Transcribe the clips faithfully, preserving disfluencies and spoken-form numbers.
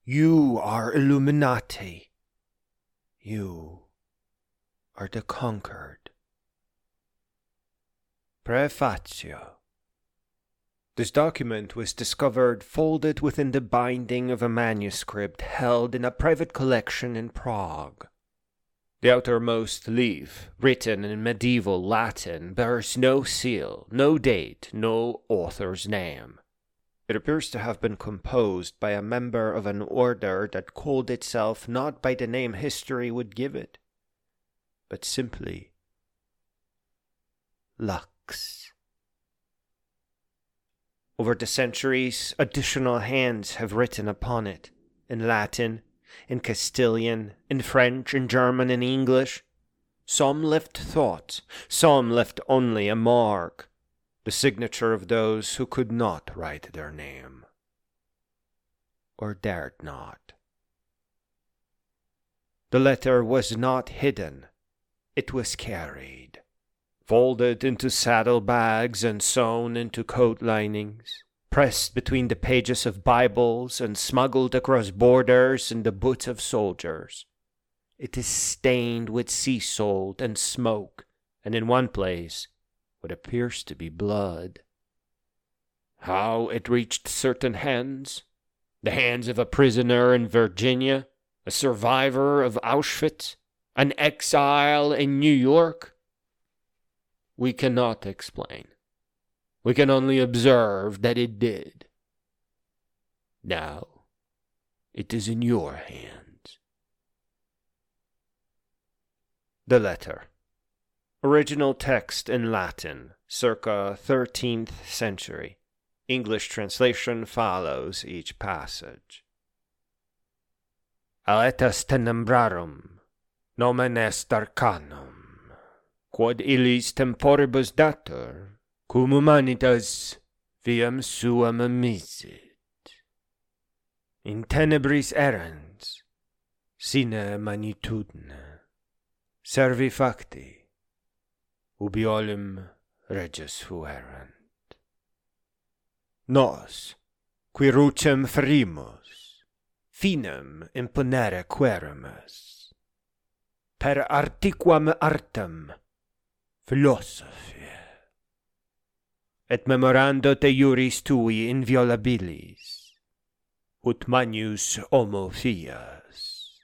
You are Illuminati. You are the conquered. Prefatio. This document was discovered folded within the binding of a manuscript held in a private collection in Prague. The outermost leaf, written in medieval Latin, bears no seal, no date, no author's name. It appears to have been composed by a member of an order that called itself not by the name history would give it, but simply Lux. Over the centuries, additional hands have written upon it, in Latin, in Castilian, in French, in German, in English. Some left thought, some left only a mark, the signature of those who could not write their name, or dared not. The letter was not hidden, it was carried, folded into saddlebags and sewn into coat linings, pressed between the pages of Bibles and smuggled across borders in the boots of soldiers. It is stained with sea salt and smoke, and in one place, what appears to be blood. How it reached certain hands, the hands of a prisoner in Virginia, a survivor of Auschwitz, an exile in New York, we cannot explain. We can only observe that it did. Now, it is in your hands. The letter. Original text in Latin, circa thirteenth century. English translation follows each passage. Aetas tenebrarum, nomen est arcanum, quod illis temporibus datur, cum humanitas viam suam amisit. In tenebris errans, sine magnitudine, servi facti, ubi olim regis fuerant. Nos, qui rucem ferimus, finem imponere queremus, per artiquam artem philosophiae, et memorando te iuris tui inviolabilis, ut magnus homo fias.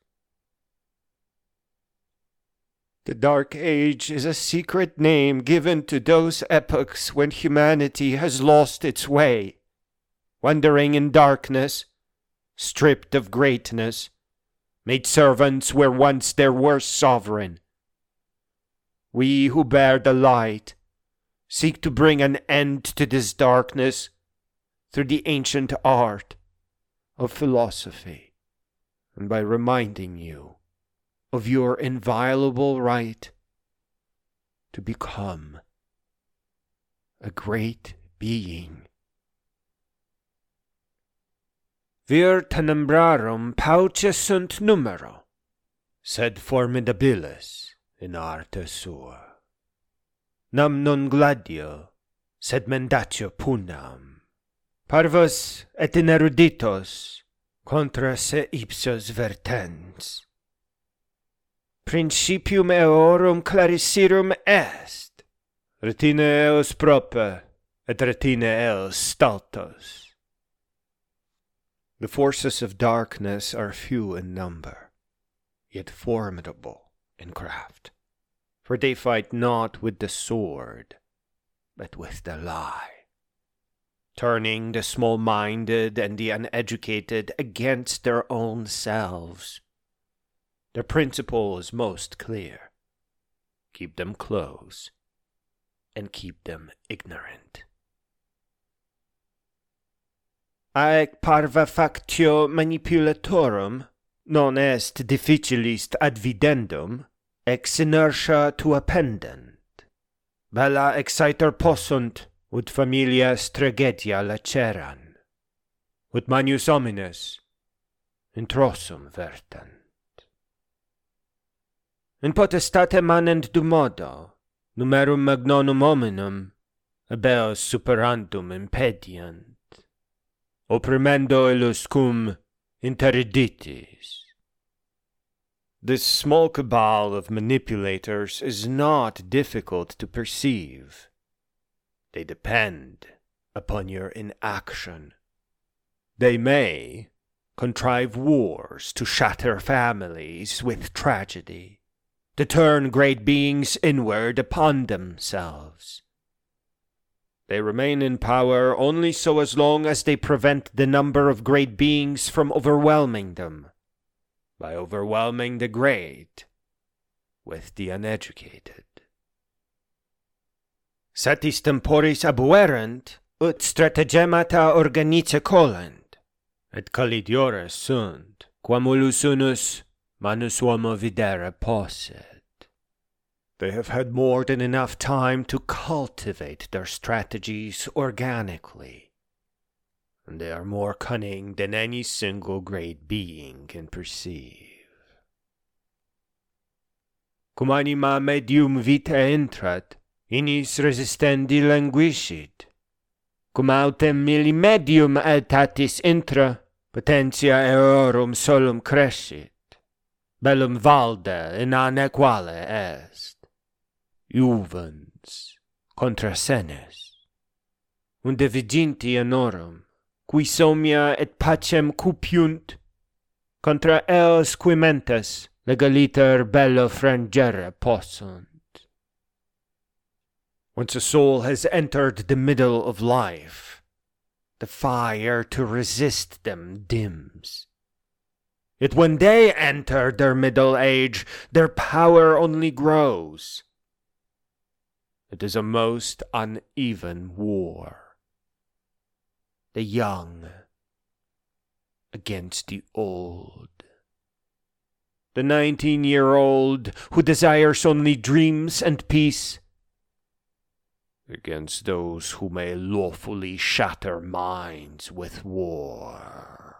The Dark Age is a secret name given to those epochs when humanity has lost its way, wandering in darkness, stripped of greatness, made servants where once there were sovereign. We who bear the light seek to bring an end to this darkness through the ancient art of philosophy, and by reminding you of your inviolable right to become a great being. Vir tenebrarum pauce sunt numero, sed formidabilis in arte sua. Nam non gladio, sed mendatio punam, parvos et in eruditos contra se ipsos vertens. Principium eorum clarissirum est, retine eos prope, et retine eos stultos. The forces of darkness are few in number, yet formidable in craft, for they fight not with the sword, but with the lie, turning the small-minded and the uneducated against their own selves. Their principle is most clear. Keep them close, and keep them ignorant. Aec parva factio manipulatorum non est difficilis advidendum, ex inertia tua pendent. Bella exciter possunt, ut familias tragedia laceran, ut manius homines introssum vertant. In potestate manent dumodo, numerum magnonum hominum, abeos superandum impediant. Opprimendo illus cum interditis. This small cabal of manipulators is not difficult to perceive. They depend upon your inaction. They may contrive wars to shatter families with tragedy, to turn great beings inward upon themselves. They remain in power only so as long as they prevent the number of great beings from overwhelming them, by overwhelming the great with the uneducated. Satis temporis abuerant, ut stratagemata organice colent, et calidiores sunt, quamulus unus manus uomo videre posset. They have had more than enough time to cultivate their strategies organically, and they are more cunning than any single great being can perceive. Cum anima medium vitae intrat, inis resistendi languiscit. Cum autem milli medium aetatis intra, potentia eorum solum crescit. Bellum valde in anequale est. Juvens contra senes. Unde viginti anorum, qui somnia et pacem cupiunt, contra eos qui mentes legaliter bello frangere possunt. Once a soul has entered the middle of life, the fire to resist them dims. Yet when they enter their middle age, their power only grows. It is a most uneven war. The young against the old. The nineteen-year-old who desires only dreams and peace, against those who may lawfully shatter minds with war.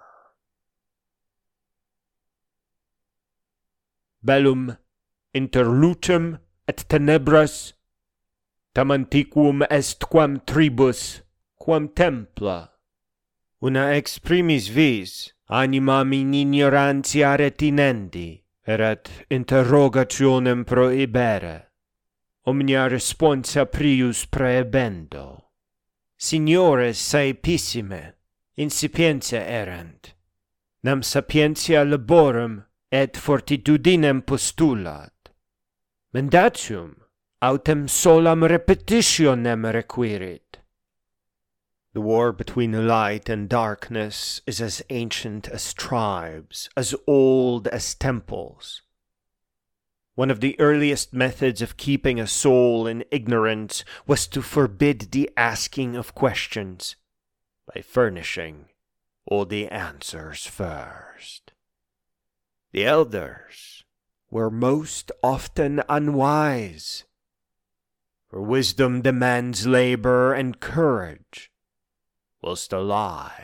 Bellum inter lucem et tenebras, tam antiquum est quam tribus, quam templa. Una ex primis vis, animam in ignorantia retinendi, erat interrogationem prohibere, omnia responsa prius praebendo. Signores saepissime, incipientia erant, nam sapientia laborum et fortitudinem postulat. Mendatium autem solam repetitionem requirit. The war between light and darkness is as ancient as tribes, as old as temples. One of the earliest methods of keeping a soul in ignorance was to forbid the asking of questions, by furnishing all the answers first. The elders were most often unwise, for wisdom demands labor and courage, whilst a lie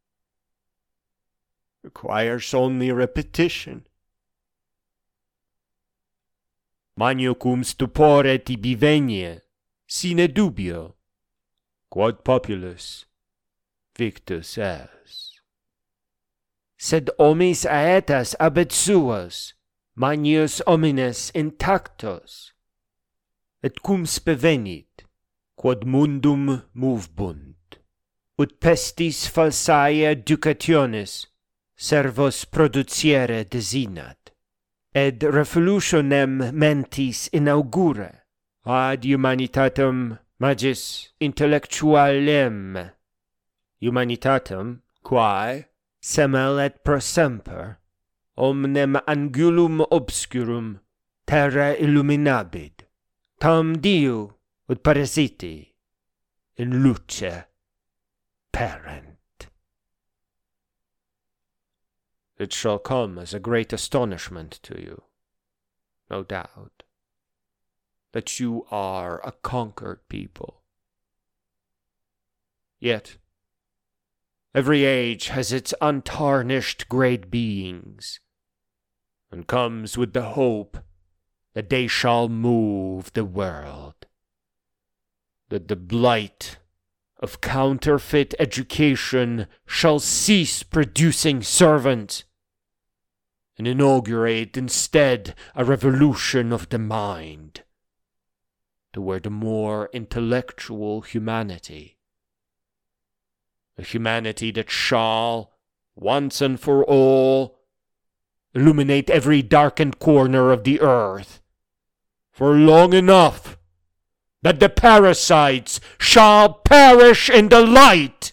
requires only repetition. Magno cum stupore tibi venie, sine dubio, quod populus victus est. Sed omis aetas abet suos, magnius homines intactos, et cum spevenit, quod mundum movebunt, ut pestis falsae educationis servos produciere desinat, ed revolutionem mentis inaugure, ad humanitatem magis intellectualem, humanitatem quae semel et prosemper, omnem angulum obscurum terra illuminabit, tam diu ut parasiti in luce parent. It shall come as a great astonishment to you, no doubt, that you are a conquered people. Yet, every age has its untarnished great beings, and comes with the hope that they shall move the world, that the blight of counterfeit education shall cease producing servants, and inaugurate instead a revolution of the mind toward a more intellectual humanity, a humanity that shall, once and for all, illuminate every darkened corner of the earth, for long enough that the parasites shall perish in the light.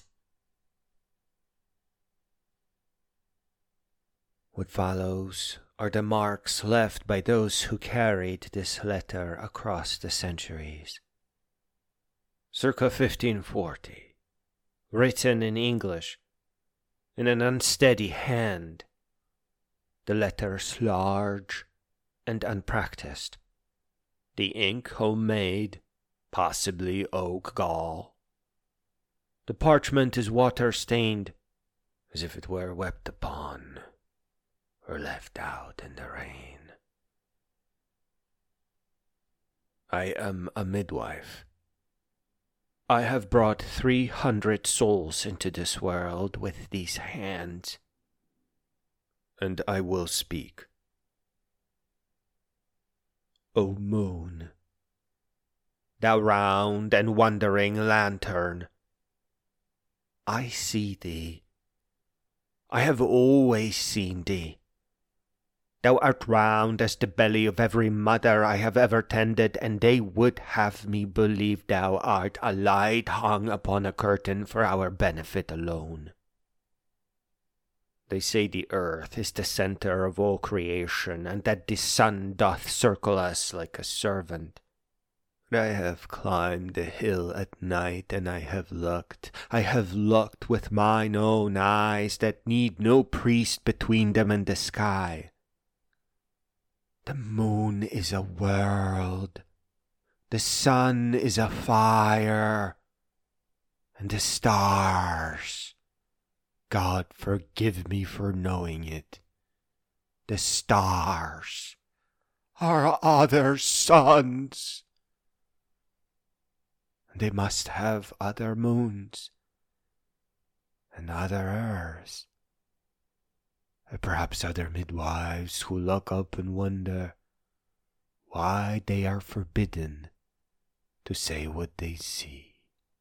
What follows are the marks left by those who carried this letter across the centuries. Circa fifteen forty, written in English, in an unsteady hand, the letters large and unpracticed, the ink homemade, possibly oak gall. The parchment is water-stained, as if it were wept upon or left out in the rain. I am a midwife. I have brought three hundred souls into this world with these hands, and I will speak. O moon, thou round and wandering lantern, I see thee. I have always seen thee. Thou art round as the belly of every mother I have ever tended, and they would have me believe thou art a light hung upon a curtain for our benefit alone. They say the earth is the centre of all creation, and that the sun doth circle us like a servant. I have climbed the hill at night, and I have looked, I have looked with mine own eyes that need no priest between them and the sky. The moon is a world, the sun is a fire, and the stars, God forgive me for knowing it, the stars are other suns. They must have other moons and other earths, and perhaps other midwives who look up and wonder why they are forbidden to say what they see.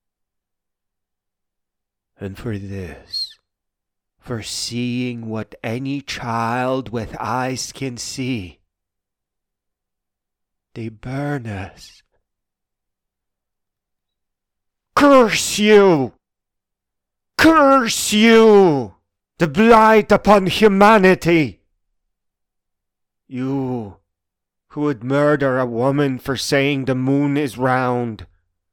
And for this, for seeing what any child with eyes can see, they burn us. Curse you! Curse you! The blight upon humanity! You who would murder a woman for saying the moon is round.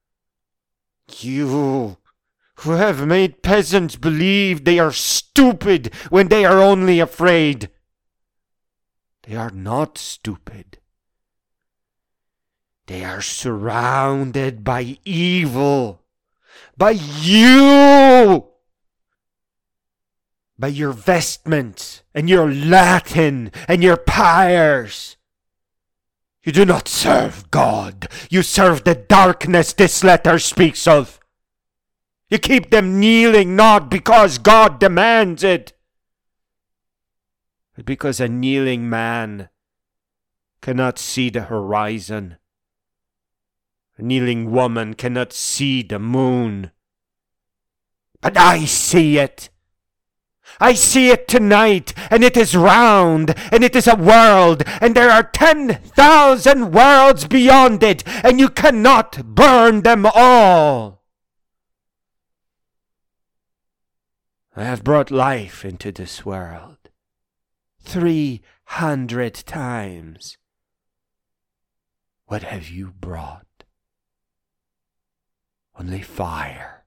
You who have made peasants believe they are stupid when they are only afraid. They are not stupid. They are surrounded by evil. By you! By your vestments, and your Latin, and your pyres. You do not serve God. You serve the darkness this letter speaks of. You keep them kneeling not because God demands it, but because a kneeling man cannot see the horizon. A kneeling woman cannot see the moon. But I see it. I see it tonight, and it is round, and it is a world, and there are ten thousand worlds beyond it, and you cannot burn them all. I have brought life into this world three hundred times. What have you brought? Only fire,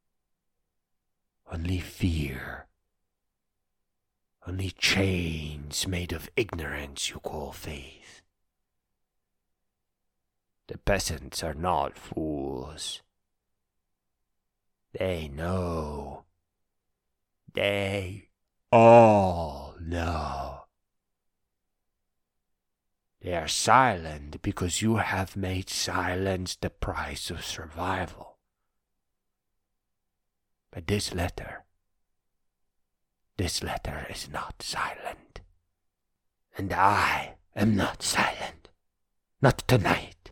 only fear, only chains made of ignorance you call faith. The peasants are not fools. They know. They all know. They are silent because you have made silence the price of survival. But this letter, this letter is not silent. And I am not silent. Not tonight.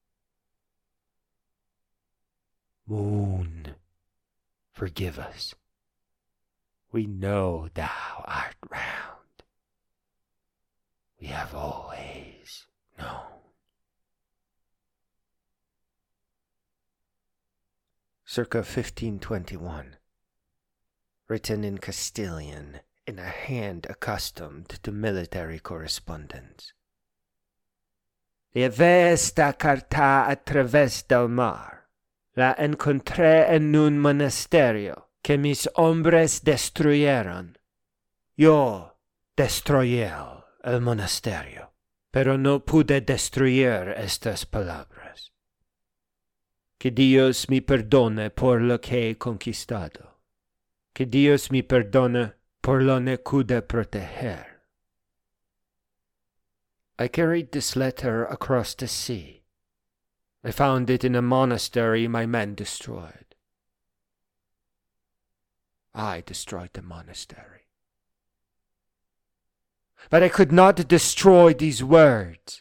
Moon, forgive us. We know thou art round. We have always known. Circa fifteen twenty-one. Written in Castilian, in a hand accustomed to military correspondence. Llevé esta carta a través del mar. La encontré en un monasterio que mis hombres destruyeron. Yo destruí el monasterio, pero no pude destruir estas palabras. Que Dios me perdone por lo que he conquistado. Que Dios me perdone por lo que pude proteger. I carried this letter across the sea. I found it in a monastery my men destroyed. I destroyed the monastery. But I could not destroy these words.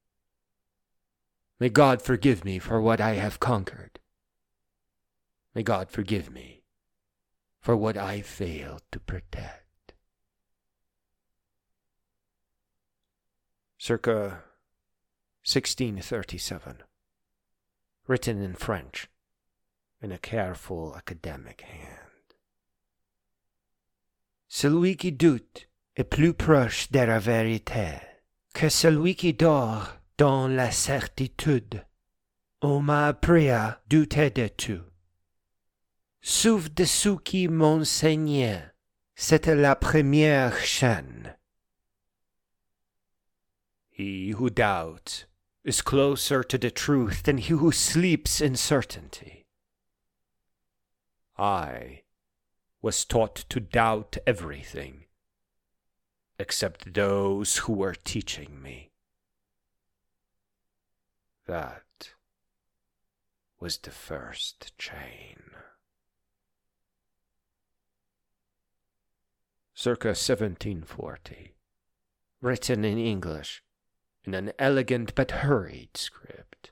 May God forgive me for what I have conquered. May God forgive me for what I failed to protect. Circa sixteen thirty-seven. Written in French, in a careful academic hand. Celui qui doute est plus proche de la vérité que celui qui dort dans la certitude. On m'a appris à douter de tout. Sauf de ceux qui m'enseignaient, c'était la première chaîne. He who doubts is closer to the truth than he who sleeps in certainty. I was taught to doubt everything, except those who were teaching me. That was the first chain. Circa seventeen forty. Written in English, in an elegant but hurried script.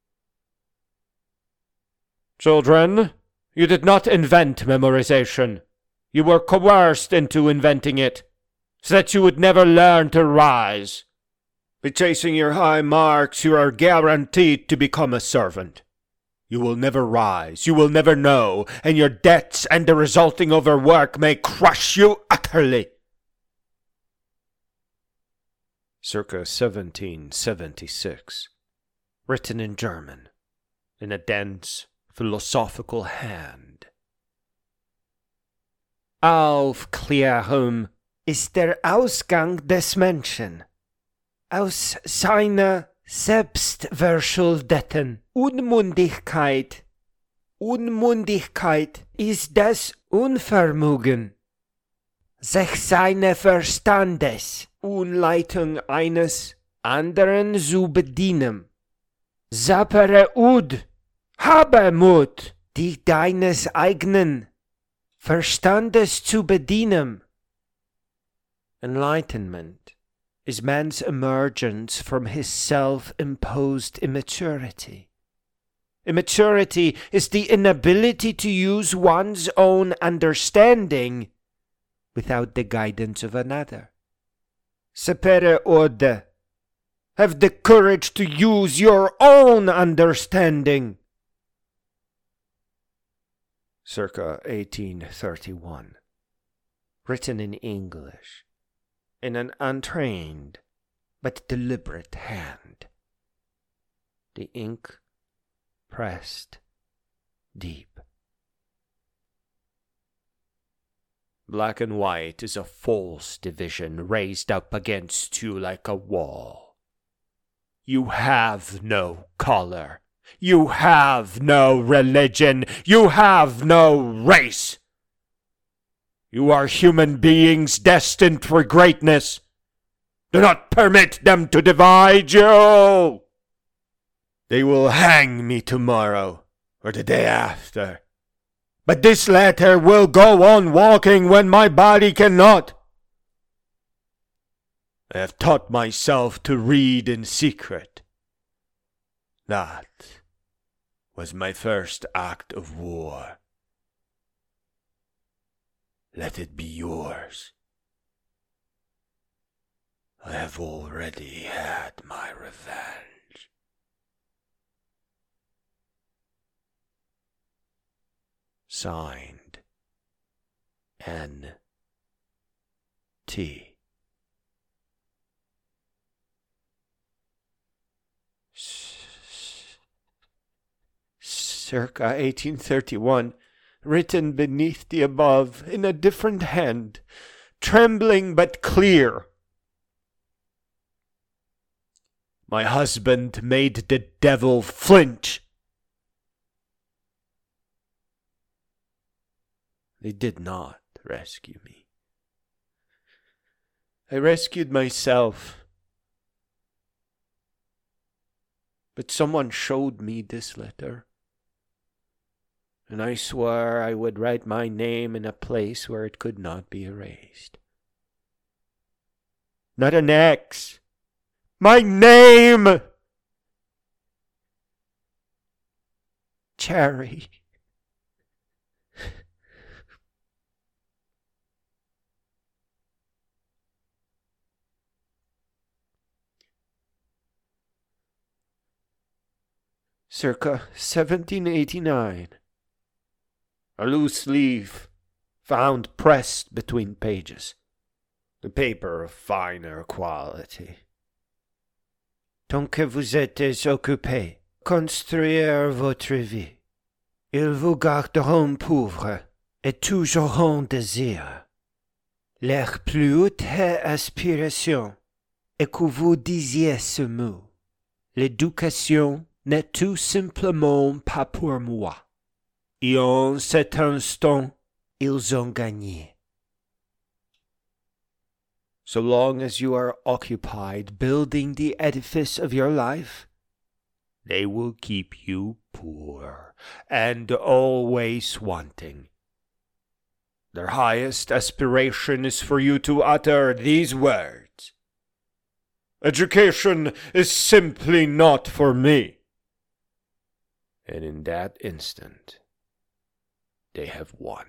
Children, you did not invent memorization. You were coerced into inventing it, so that you would never learn to rise. By chasing your high marks, you are guaranteed to become a servant. You will never rise, you will never know, and your debts and the resulting overwork may crush you utterly. Circa seventeen seventy-six. Written in German, in a dense, philosophical hand. Aufklärung ist der Ausgang des Menschen. Aus seiner selbstverschuldeten Unmündigkeit. Unmündigkeit ist das Unvermögen, sich seines Verstandes und Leitung eines anderen zu bedienen. Sapere ud, habe Mut, dich deines eigenen Verstandes zu bedienen. Enlightenment is man's emergence from his self-imposed immaturity. Immaturity is the inability to use one's own understanding without the guidance of another. Sapere ode, have the courage to use your own understanding. Circa eighteen thirty-one. Written in English, in an untrained but deliberate hand. The ink pressed deep. Black and white is a false division raised up against you like a wall. You have no color. You have no religion. You have no race. You are human beings destined for greatness. Do not permit them to divide you. They will hang me tomorrow or the day after, But this letter will go on walking when my body cannot. I have taught myself to read in secret. That was my first act of war. Let it be yours. I have already had my revenge. Signed, N. T. Circa eighteen thirty-one, written beneath the above in a different hand, trembling but clear. My husband made the devil flinch. They did not rescue me. I rescued myself. But someone showed me this letter, and I swore I would write my name in a place where it could not be erased. Not an X. My name! Cherry. Circa seventeen eighty-nine. A loose leaf found pressed between pages. The paper of finer quality. Tant que vous êtes occupé, construire votre vie, ils vous garderont pauvre et toujours en désir. Leur plus haute aspiration est que vous disiez ce mot. L'éducation n'est tout simplement pas pour moi. Et en cet instant, ils ont gagné. So long as you are occupied building the edifice of your life, they will keep you poor and always wanting. Their highest aspiration is for you to utter these words: education is simply not for me. And in that instant, they have won.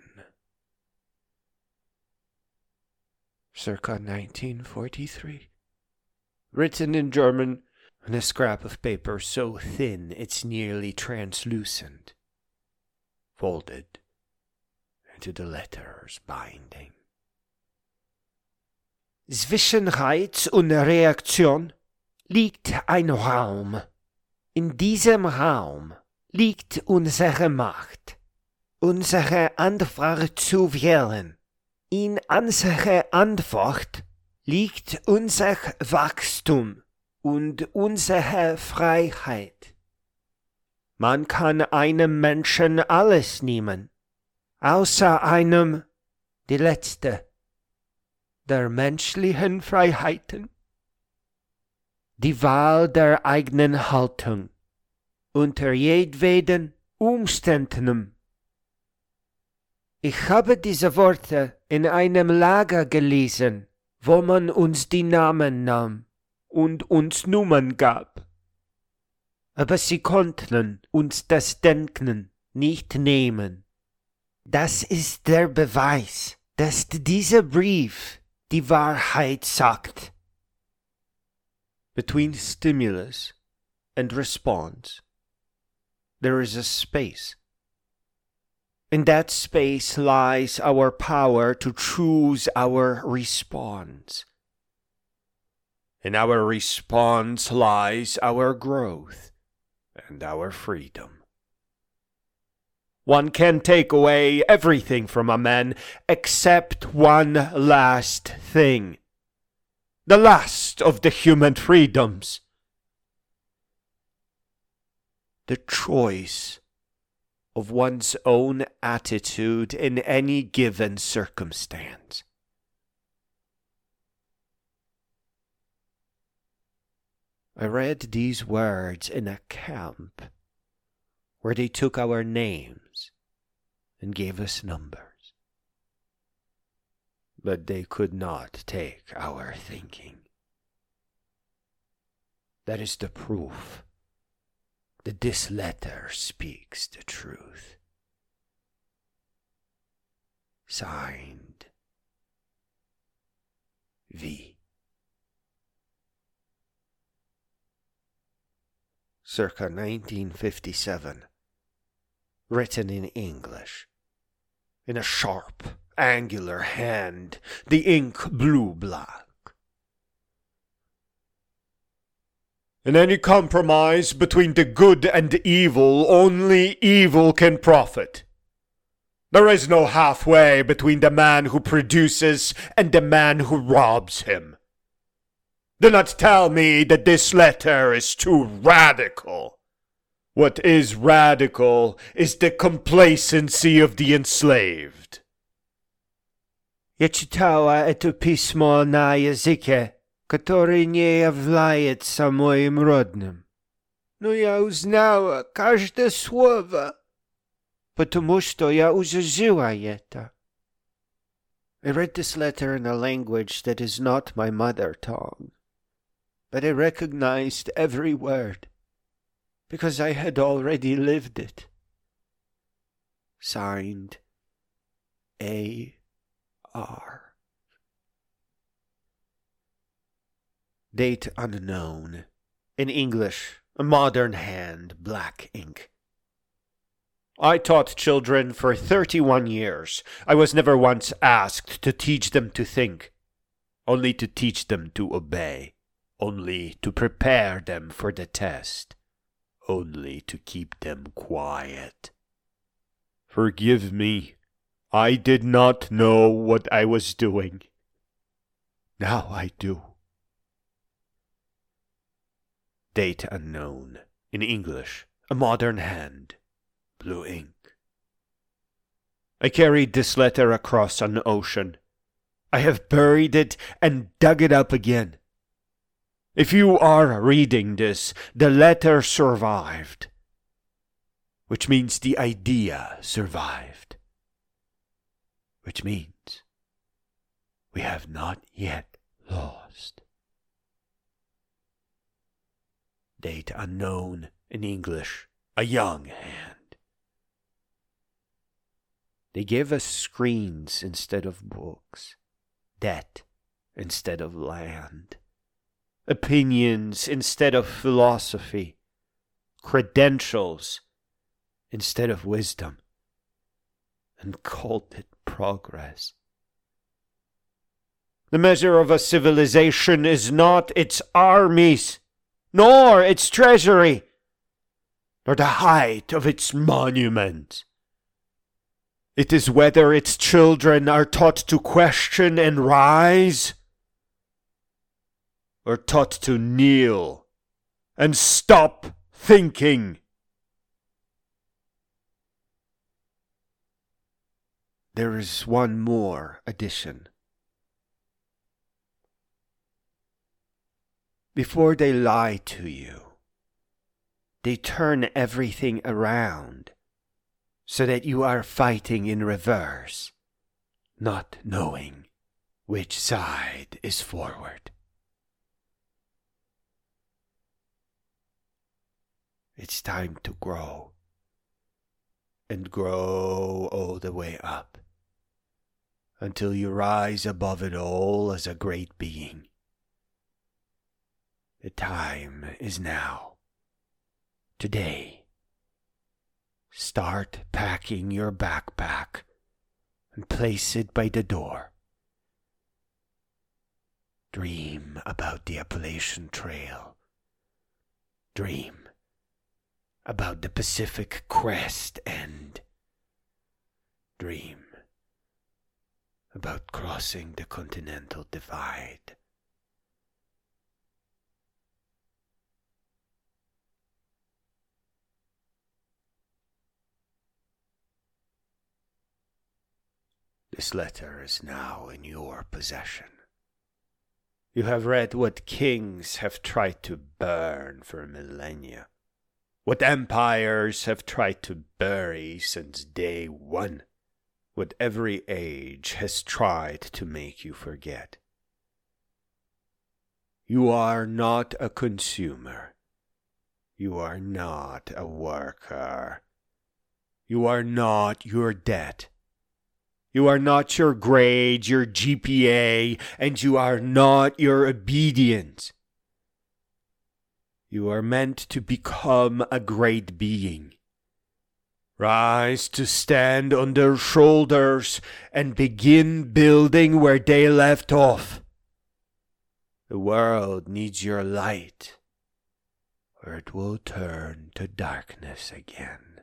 Circa nineteen forty-three. Written in German on a scrap of paper so thin it's nearly translucent. Folded into the letter's binding. Zwischen Reiz und Reaktion liegt ein Raum. In diesem Raum liegt unsere Macht, unsere Antwort zu wählen. In unserer Antwort liegt unser Wachstum und unsere Freiheit. Man kann einem Menschen alles nehmen, außer einem, die letzte, der menschlichen Freiheiten, die Wahl der eigenen Haltung, unter jedweden Umständen. Ich habe diese Worte in einem Lager gelesen, wo man uns die Namen nahm und uns Nummern gab. Aber sie konnten uns das Denken nicht nehmen. Das ist der Beweis, dass dieser Brief die Wahrheit sagt. Between stimulus and response, there is a space. In that space lies our power to choose our response. In our response lies our growth and our freedom. One can take away everything from a man except one last thing. The last of the human freedoms. The choice of one's own attitude in any given circumstance. I read these words in a camp where they took our names and gave us numbers. But they could not take our thinking. That is the proof that this letter speaks the truth. Signed, V. Circa nineteen fifty-seven. Written in English. In a sharp, angular hand, the ink blue-black. In any compromise between the good and evil, only evil can profit. There is no halfway between the man who produces and the man who robs him. Do not tell me that this letter is too radical. What is radical is the complacency of the enslaved. Я читала это письмо на языке, который не является моим родным. Но я узнала каждое слово, потому что я уже жила это. I read this letter in a language that is not my mother tongue, but I recognized every word, because I had already lived it. Signed, A. R. Date unknown. In English, a modern hand, black ink. I taught children for thirty-one years. I was never once asked to teach them to think, only to teach them to obey, only to prepare them for the test, only to keep them quiet. Forgive me. I did not know what I was doing. Now I do. Date unknown. In English, a modern hand, blue ink. I carried this letter across an ocean. I have buried it and dug it up again. If you are reading this, the letter survived, which means the idea survived, which means we have not yet lost. Date unknown. In English, a young hand. They gave us screens instead of books, debt instead of land, opinions instead of philosophy, credentials instead of wisdom, and called it progress. The measure of a civilization is not its armies, nor its treasury, nor the height of its monuments. It is whether its children are taught to question and rise, or taught to kneel and stop thinking. There is one more addition. Before they lie to you, they turn everything around so that you are fighting in reverse, not knowing which side is forward. It's time to grow, and grow all the way up, until you rise above it all as a great being. The time is now. Today. Start packing your backpack and place it by the door. Dream about the Appalachian Trail. Dream about the Pacific Crest End. Dream about crossing the Continental Divide. This letter is now in your possession. You have read what kings have tried to burn for millennia, what empires have tried to bury since day one, what every age has tried to make you forget. You are not a consumer. You are not a worker. You are not your debt. You are not your grade, your G P A, and you are not your obedience. You are meant to become a great being. Rise to stand on their shoulders and begin building where they left off. The world needs your light, or it will turn to darkness again.